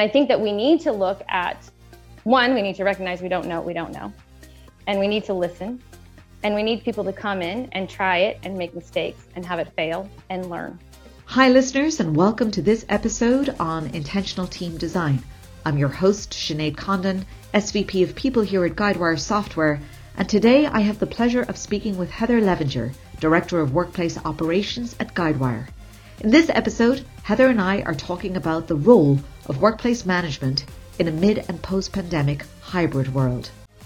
I think that we need to look at, one, we need to recognize we don't know what we don't know. And we need to listen. And we need people to come in and try it and make mistakes and have it fail and learn. Hi listeners, and welcome to this episode on Intentional Team Design. I'm your host, Sinead Condon, SVP of People here at Guidewire Software. And today I have the pleasure of speaking with Heather Levenger, Director of Workplace Operations at Guidewire. In this episode, Heather and I are talking about the role of workplace management in a mid- and post-pandemic hybrid world.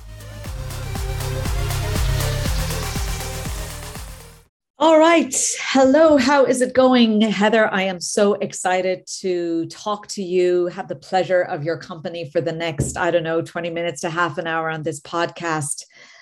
All right. Hello. How is it going, Heather? I am so excited to talk to you, have the pleasure of your company for the next, 20 minutes to half an hour on this podcast.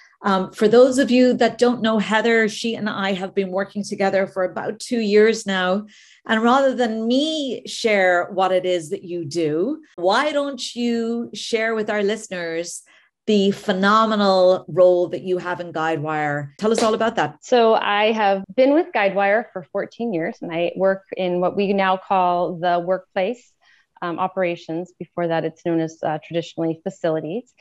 For those of you that don't know Heather, she and I have been working together for about 2 years now. And rather than me share what it is that you do, why don't you share with our listeners the phenomenal role that you have in Guidewire? Tell us all about that. So I have been with Guidewire for 14 years, and I work in what we now call the workplace operations. Before that, it's known as traditionally facilities.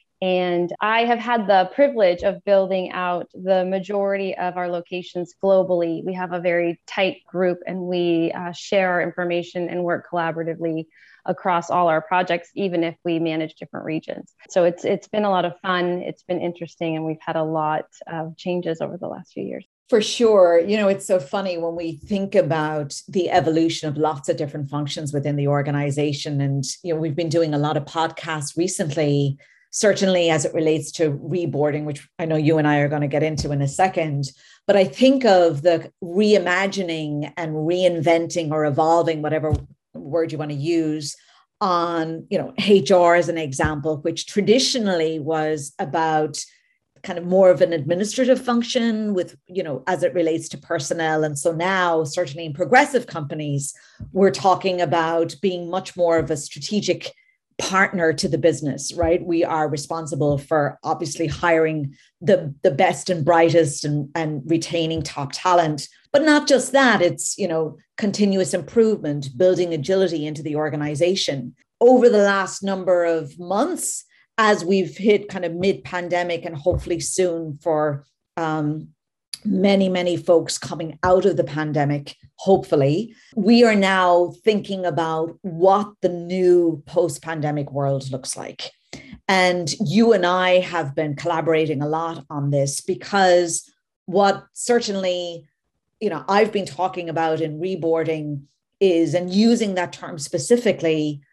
And I have had the privilege of building out the majority of our locations globally. We have a very tight group, and we share our information and work collaboratively across all our projects, even if we manage different regions. So it's been a lot of fun. It's been interesting, and we've had a lot of changes over the last few years. For sure. It's so funny when we think about the evolution of lots of different functions within the organization. And, we've been doing a lot of podcasts recently, certainly as it relates to reboarding, which I know you and I are going to get into in a second. But I think of the reimagining and reinventing or evolving, whatever word you want to use, on, HR as an example, which traditionally was about kind of more of an administrative function with, as it relates to personnel. And so now, certainly in progressive companies, we're talking about being much more of a strategic partner to the business, right? We are responsible for obviously hiring the best and brightest and retaining top talent. But not just that, it's, continuous improvement, building agility into the organization. Over the last number of months, as we've hit kind of mid-pandemic and hopefully soon for many, many folks coming out of the pandemic, hopefully, we are now thinking about what the new post-pandemic world looks like. And you and I have been collaborating a lot on this because what certainly, I've been talking about in reboarding is, and using that term specifically,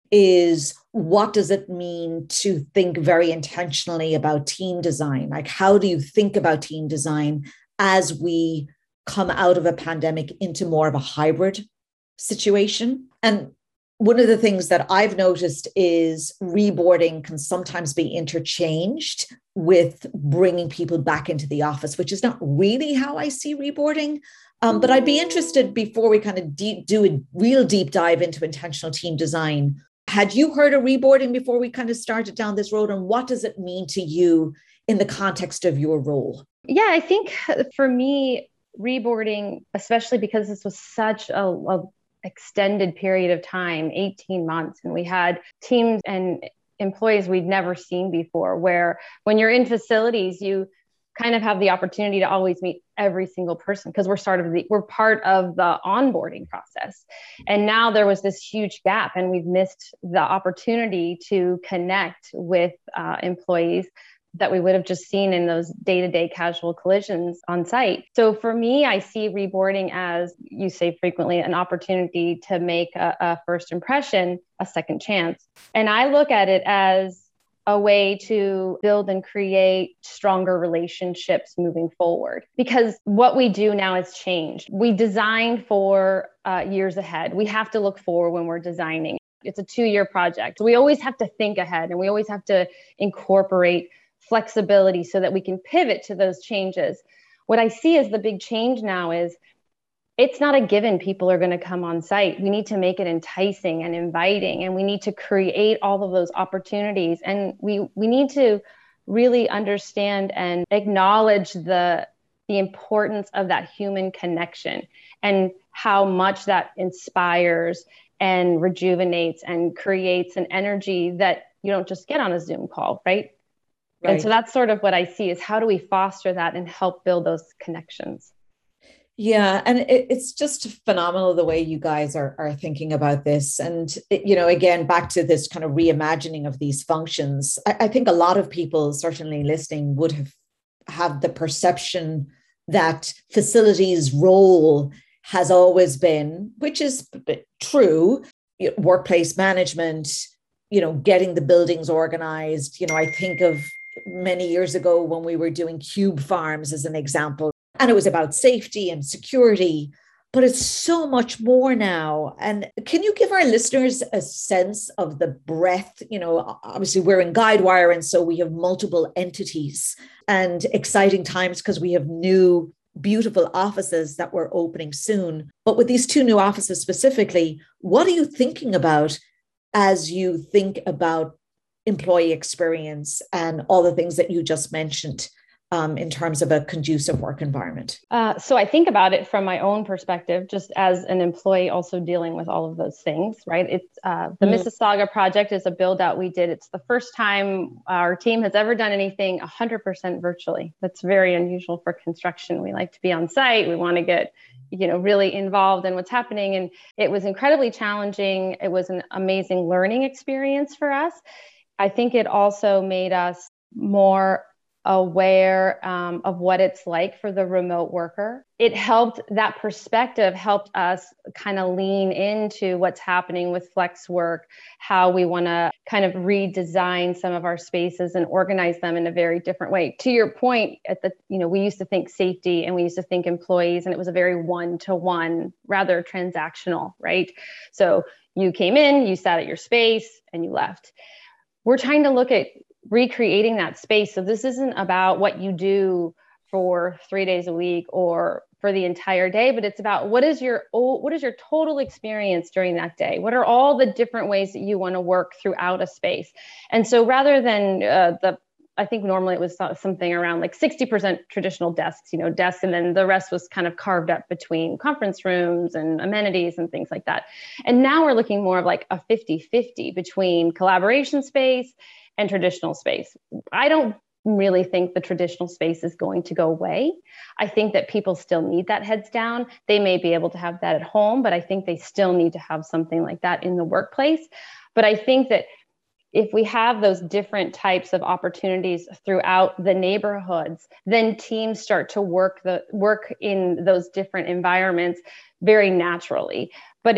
is what does it mean to think very intentionally about team design? Like, how do you think about team design as we come out of a pandemic into more of a hybrid situation? And one of the things that I've noticed is reboarding can sometimes be interchanged with bringing people back into the office, which is not really how I see reboarding. But I'd be interested, before we kind of do a real deep dive into intentional team design, had you heard of reboarding before we kind of started down this road? And what does it mean to you in the context of your role? I think for me, reboarding, especially because this was such a extended period of time, 18 months, and we had teams and employees we'd never seen before, where when you're in facilities, you kind of have the opportunity to always meet every single person because we're part of the onboarding process. And now there was this huge gap, and we've missed the opportunity to connect with employees that we would have just seen in those day-to-day casual collisions on site. So for me, I see reboarding, as you say frequently, an opportunity to make a first impression, a second chance. And I look at it as a way to build and create stronger relationships moving forward. Because what we do now has changed. We design for years ahead. We have to look forward when we're designing. It's a 2-year project. We always have to think ahead, and we always have to incorporate flexibility so that we can pivot to those changes. What I see as the big change now is it's not a given people are going to come on site. We need to make it enticing and inviting, and we need to create all of those opportunities. And we need to really understand and acknowledge the importance of that human connection and how much that inspires and rejuvenates and creates an energy that you don't just get on a Zoom call, right? And so that's sort of what I see is how do we foster that and help build those connections? Yeah, and it's just phenomenal the way you guys are thinking about this. And, again, back to this kind of reimagining of these functions, I think a lot of people certainly listening would have the perception that facilities role has always been, which is true, workplace management, getting the buildings organized. I think of many years ago when we were doing cube farms as an example, and it was about safety and security, but it's so much more now. And can you give our listeners a sense of the breadth? Obviously we're in Guidewire, and so we have multiple entities and exciting times because we have new beautiful offices that we're opening soon. But with these two new offices specifically, what are you thinking about as you think about employee experience and all the things that you just mentioned? In terms of a conducive work environment? So I think about it from my own perspective, just as an employee also dealing with all of those things, right? It's the Mississauga project is a build out we did. It's the first time our team has ever done anything 100% virtually. That's very unusual for construction. We like to be on site. We want to get really involved in what's happening. And it was incredibly challenging. It was an amazing learning experience for us. I think it also made us more aware of what it's like for the remote worker. That perspective helped us kind of lean into what's happening with flex work, how we want to kind of redesign some of our spaces and organize them in a very different way. To your point, we used to think safety and we used to think employees, and it was a very one-to-one, rather transactional, right? So you came in, you sat at your space, and you left. We're trying to look at recreating that space. So this isn't about what you do for 3 days a week or for the entire day, but it's about what is your total experience during that day? What are all the different ways that you want to work throughout a space? And so rather than I think normally it was something around like 60% traditional desks, and then the rest was kind of carved up between conference rooms and amenities and things like that. And now we're looking more of like a 50-50 between collaboration space and traditional space. I don't really think the traditional space is going to go away. I think that people still need that heads down. They may be able to have that at home, but I think they still need to have something like that in the workplace. But I think that if we have those different types of opportunities throughout the neighborhoods, then teams start to work in those different environments very naturally. But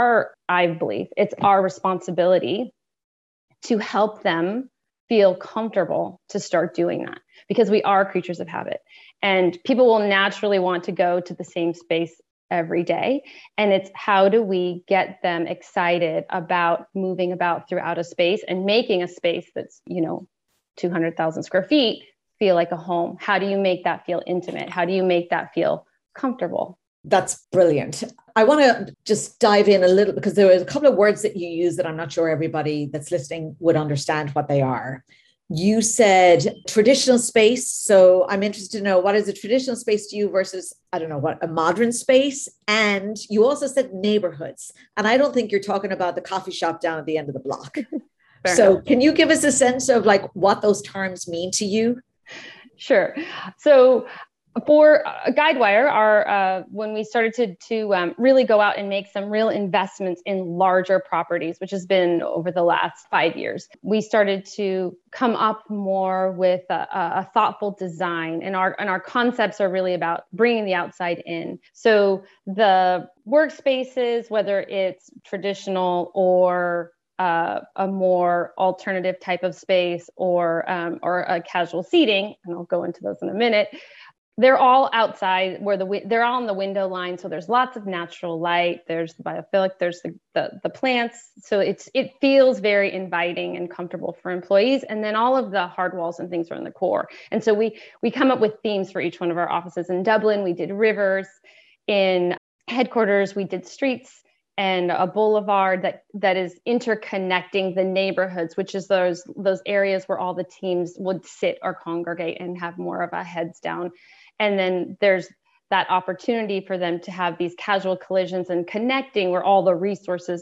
I believe it's our responsibility to help them feel comfortable to start doing that, because we are creatures of habit and people will naturally want to go to the same space every day. And it's how do we get them excited about moving about throughout a space and making a space that's, 200,000 square feet feel like a home? How do you make that feel intimate? How do you make that feel comfortable? That's brilliant. I want to just dive in a little because there were a couple of words that you used that I'm not sure everybody that's listening would understand what they are. You said traditional space. So I'm interested to know, what is a traditional space to you versus, I don't know, what a modern space? And you also said neighborhoods. And I don't think you're talking about the coffee shop down at the end of the block. So can you give us a sense of like what those terms mean to you? Sure. So for Guidewire, when we started to really go out and make some real investments in larger properties, which has been over the last 5 years, we started to come up more with a thoughtful design, and our concepts are really about bringing the outside in. So the workspaces, whether it's traditional or a more alternative type of space or a casual seating, and I'll go into those in a minute. They're all outside they're all on the window line. So there's lots of natural light. There's the biophilic, there's the plants. So it feels very inviting and comfortable for employees. And then all of the hard walls and things are in the core. And so we come up with themes for each one of our offices. In Dublin, we did rivers. In headquarters, we did streets and a boulevard that is interconnecting the neighborhoods, which is those areas where all the teams would sit or congregate and have more of a heads down. And then there's that opportunity for them to have these casual collisions and connecting where all the resources are.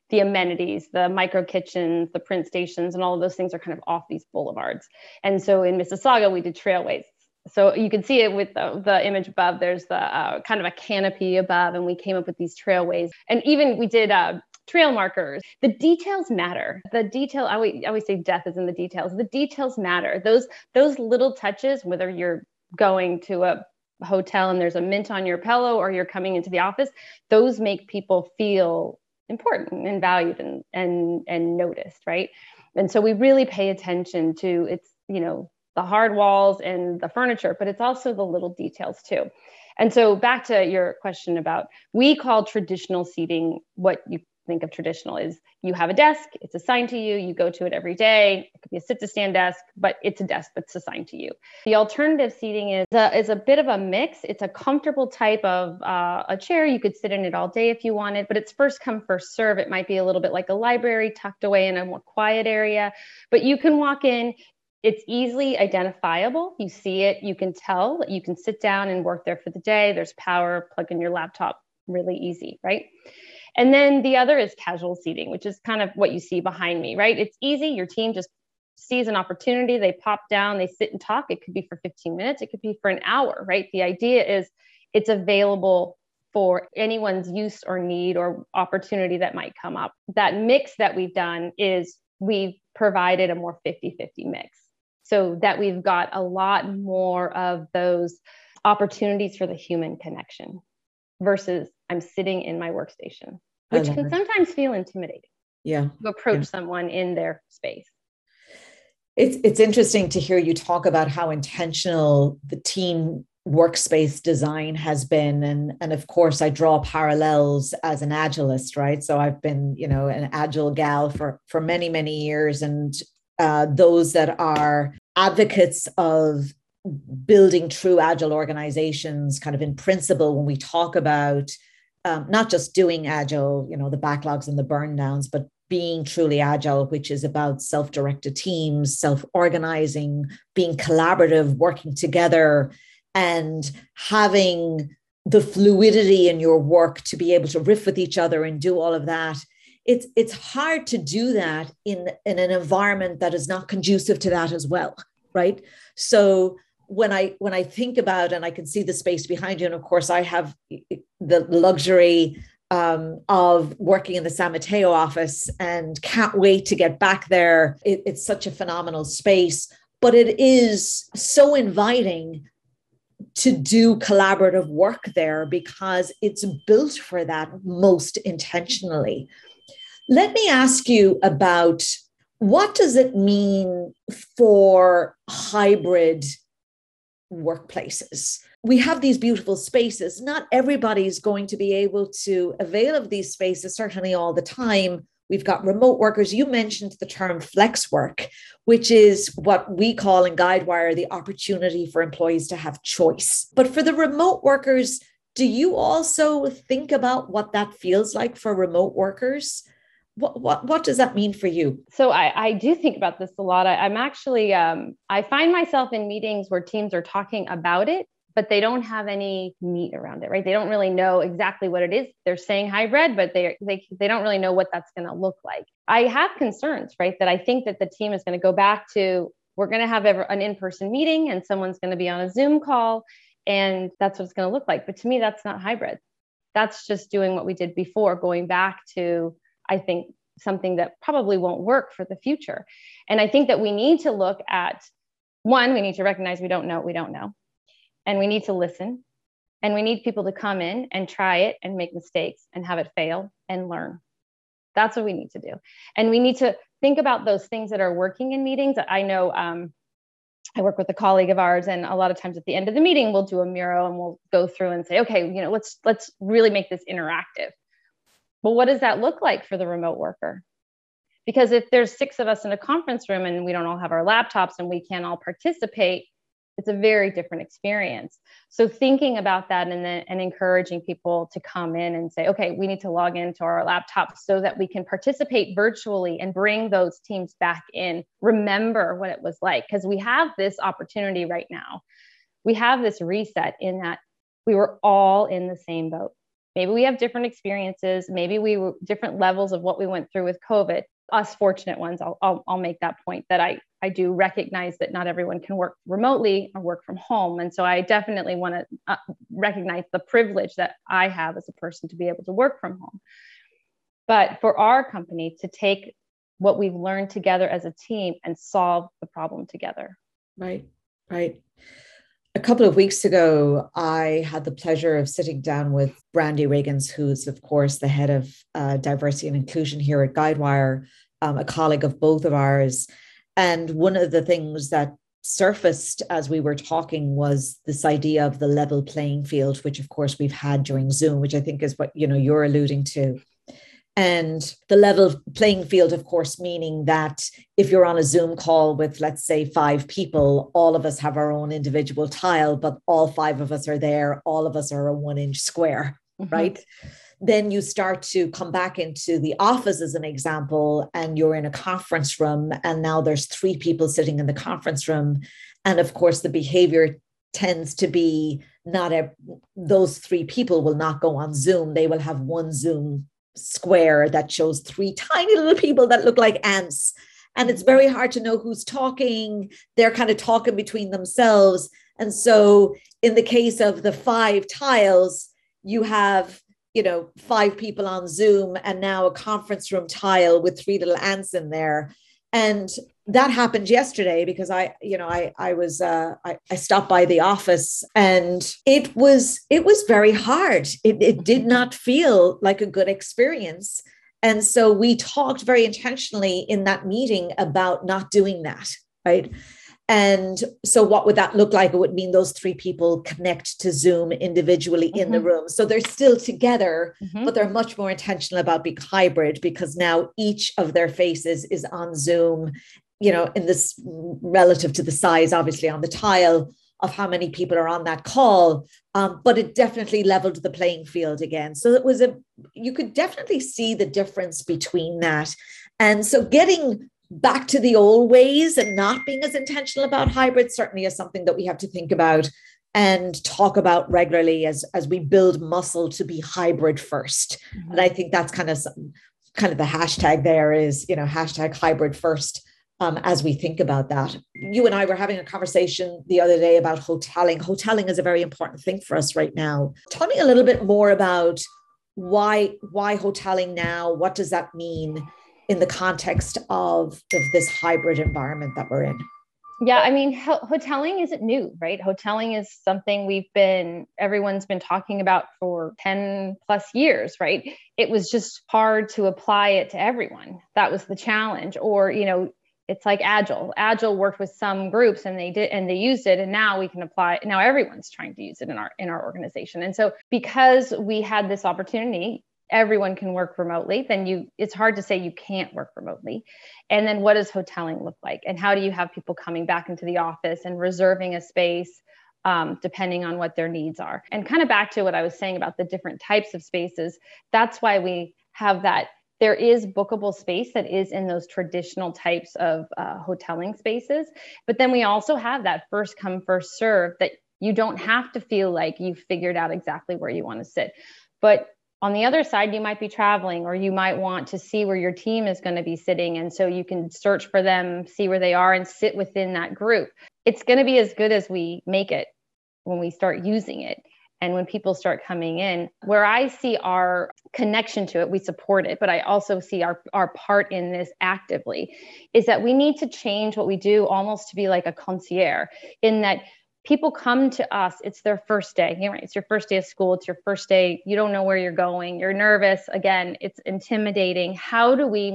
the amenities, the micro kitchens, the print stations, and all of those things are kind of off these boulevards. And so in Mississauga, we did trailways. So you can see it with the image above. There's the kind of a canopy above, and we came up with these trailways. And even we did trail markers. The details matter. I always say death is in the details. The details matter. Those little touches, whether you're going to a hotel and there's a mint on your pillow or you're coming into the office, those make people feel important and valued and noticed, right? And so we really pay attention to it's, the hard walls and the furniture, but it's also the little details too. And so back to your question about, we call traditional seating, what you think of traditional is you have a desk, it's assigned to you, you go to it every day. It could be a sit to stand desk, but it's a desk that's assigned to you. The alternative seating is a bit of a mix. It's a comfortable type of a chair. You could sit in it all day if you wanted, but it's first come, first serve. It might be a little bit like a library tucked away in a more quiet area, but you can walk in. It's easily identifiable. You see it, you can tell, you can sit down and work there for the day. There's power, plug in your laptop, really easy, right? And then the other is casual seating, which is kind of what you see behind me, right? It's easy. Your team just sees an opportunity. They pop down, they sit and talk. It could be for 15 minutes. It could be for an hour, right? The idea is it's available for anyone's use or need or opportunity that might come up. That mix that we've done is we've provided a more 50-50 mix so that we've got a lot more of those opportunities for the human connection versus I'm sitting in my workstation, which can sometimes feel intimidating. Yeah. To approach someone in their space. It's interesting to hear you talk about how intentional the team workspace design has been. And of course, I draw parallels as an agilist, right? So I've been, an agile gal for many, many years. And those that are advocates of building true agile organizations, kind of in principle, when we talk about not just doing agile, the backlogs and the burn downs, but being truly agile, which is about self-directed teams, self-organizing, being collaborative, working together, and having the fluidity in your work to be able to riff with each other and do all of that. It's hard to do that in an environment that is not conducive to that as well, right? So when I think about, and I can see the space behind you, and of course I have the luxury of working in the San Mateo office and can't wait to get back there. It's such a phenomenal space, but it is so inviting to do collaborative work there because it's built for that most intentionally. Let me ask you about, what does it mean for hybrid workplaces? We have these beautiful spaces. Not everybody's going to be able to avail of these spaces, certainly all the time. We've got remote workers. You mentioned the term flex work, which is what we call in Guidewire the opportunity for employees to have choice. But for the remote workers, do you also think about what that feels like for remote workers? What does that mean for you? So I do think about this a lot. I'm actually, I find myself in meetings where teams are talking about it, but they don't have any meat around it, right? They don't really know exactly what it is. They're saying hybrid, but they don't really know what that's going to look like. I have concerns, right? That I think that the team is going to go back to, we're going to have an in-person meeting and someone's going to be on a Zoom call and that's what it's going to look like. But to me, that's not hybrid. That's just doing what we did before, going back to, I think, something that probably won't work for the future. And I think that we need to look at, one, we need to recognize we don't know what we don't know. And we need to listen. And we need people to come in and try it and make mistakes and have it fail and learn. That's what we need to do. And we need to think about those things that are working in meetings. I know I work with a colleague of ours, and a lot of times at the end of the meeting, we'll do a mural and we'll go through and say, okay, let's really make this interactive. Well, what does that look like for the remote worker? Because if there's 6 of us in a conference room and we don't all have our laptops and we can't all participate, it's a very different experience. So thinking about that and encouraging people to come in and say, okay, we need to log into our laptops so that we can participate virtually and bring those teams back in. Remember what it was like, because we have this opportunity right now. We have this reset in that we were all in the same boat. Maybe we have different experiences. Maybe we were different levels of what we went through with COVID. Us fortunate ones, I'll make that point, that I do recognize that not everyone can work remotely or work from home. And so I definitely want to recognize the privilege that I have as a person to be able to work from home. But for our company to take what we've learned together as a team and solve the problem together. Right, right. A couple of weeks ago, I had the pleasure of sitting down with Brandy Riggins, who's, of course, the head of diversity and inclusion here at Guidewire, a colleague of both of ours. And one of the things that surfaced as we were talking was this idea of the level playing field, which, of course, we've had during Zoom, which I think is what you're alluding to. And the level playing field, of course, meaning that if you're on a Zoom call with, let's say, 5 people, all of us have our own individual tile, but all 5 of us are there. All of us are a 1-inch square, right? Then you start to come back into the office as an example, and you're in a conference room, and now there's 3 people sitting in the conference room. And of course, the behavior tends to be those 3 people will not go on Zoom. They will have one Zoom square that shows 3 tiny little people that look like ants. And it's very hard to know who's talking. They're kind of talking between themselves. And so in the case of the 5 tiles, you have, 5 people on Zoom and now a conference room tile with 3 little ants in there. And that happened yesterday because I stopped by the office, and it was very hard. It did not feel like a good experience. And so we talked very intentionally in that meeting about not doing that, right? And so what would that look like? It would mean those 3 people connect to Zoom individually in the room. So they're still together, but they're much more intentional about being hybrid, because now each of their faces is on Zoom, in this relative to the size, obviously, on the tile of how many people are on that call. But it definitely leveled the playing field again. So you could definitely see the difference between that. And so getting back to the old ways and not being as intentional about hybrid certainly is something that we have to think about and talk about regularly as we build muscle to be hybrid first. And I think that's kind of the hashtag there is, hashtag hybrid first. As we think about that, you and I were having a conversation the other day about hoteling. Hoteling is a very important thing for us right now. Tell me a little bit more about why hoteling now? What does that mean in the context of this hybrid environment that we're in? Yeah, I mean, hoteling isn't new, right? Hoteling is something everyone's been talking about for 10 plus years, right? It was just hard to apply it to everyone. That was the challenge. Or, it's like Agile. Agile worked with some groups and they used it, and now we can apply. Now everyone's trying to use it in our organization. And so because we had this opportunity, everyone can work remotely, then it's hard to say you can't work remotely. And then what does hoteling look like? And how do you have people coming back into the office and reserving a space depending on what their needs are? And kind of back to what I was saying about the different types of spaces, that's why we have that. There is bookable space that is in those traditional types of hoteling spaces. But then we also have that first come, first serve, that you don't have to feel like you've figured out exactly where you want to sit. But on the other side, you might be traveling, or you might want to see where your team is going to be sitting. And so you can search for them, see where they are, and sit within that group. It's going to be as good as we make it when we start using it. And when people start coming in, where I see our connection to it, we support it, but I also see our part in this actively, is that we need to change what we do almost to be like a concierge, in that people come to us, it's their first day, right? It's your first day of school. It's your first day. You don't know where you're going. You're nervous. Again, it's intimidating. How do we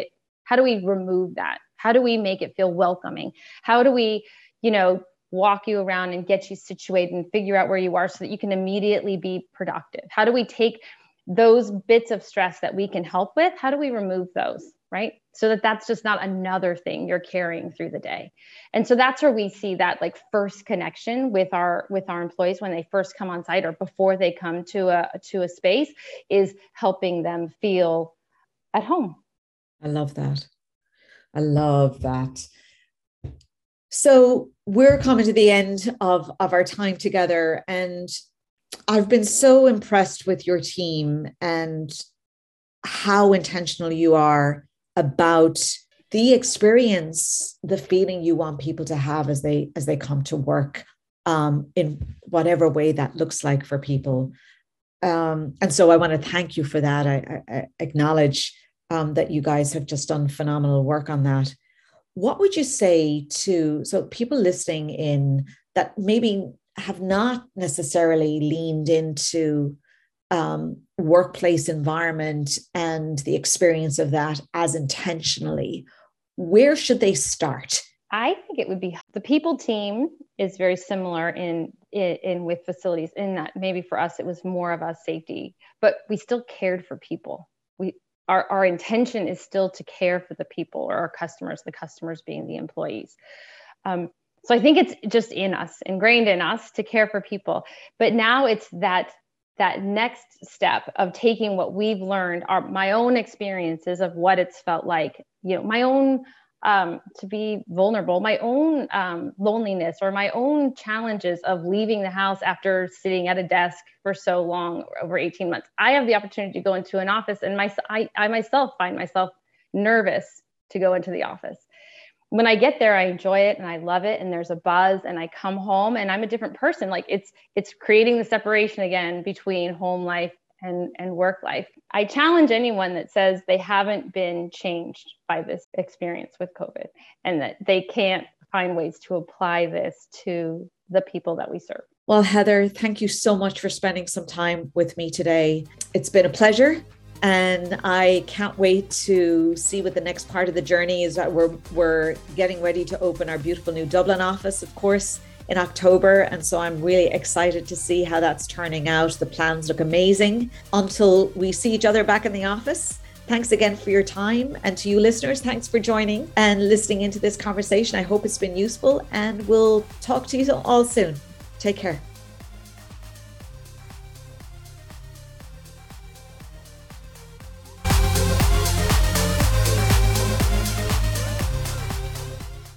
remove that? How do we make it feel welcoming? How do we, walk you around and get you situated and figure out where you are so that you can immediately be productive? How do we take those bits of stress that we can help with? How do we remove those, right? So that's just not another thing you're carrying through the day. And so that's where we see that first connection with our employees when they first come on site or before they come to a space, is helping them feel at home. I love that. So we're coming to the end of our time together, and I've been so impressed with your team and how intentional you are about the experience, the feeling you want people to have as they come to work, in whatever way that looks like for people. And so I want to thank you for that. I acknowledge that you guys have just done phenomenal work on that. What would you say to people listening in that maybe have not necessarily leaned into workplace environment and the experience of that as intentionally? Where should they start? I think it would be the people team is very similar in with facilities, in that maybe for us it was more of a safety, but we still cared for people. Our intention is still to care for the people or our customers, the customers being the employees. So I think it's just in us, ingrained in us, to care for people. But now it's that next step of taking what we've learned, my own experiences of what it's felt like, my own to be vulnerable, my own loneliness, or my own challenges of leaving the house after sitting at a desk for so long, over 18 months. I have the opportunity to go into an office, and I myself find myself nervous to go into the office. When I get there, I enjoy it and I love it, and there's a buzz, and I come home and I'm a different person. Like it's creating the separation again between home life and work life. I challenge anyone that says they haven't been changed by this experience with COVID, and that they can't find ways to apply this to the people that we serve. Well, Heather, thank you so much for spending some time with me today. It's been a pleasure. And I can't wait to see what the next part of the journey is. We're getting ready to open our beautiful new Dublin office, of course, in October. And so I'm really excited to see how that's turning out. The plans look amazing. Until we see each other back in the office, thanks again for your time. And to you listeners, thanks for joining and listening into this conversation. I hope it's been useful, and we'll talk to you all soon. Take care.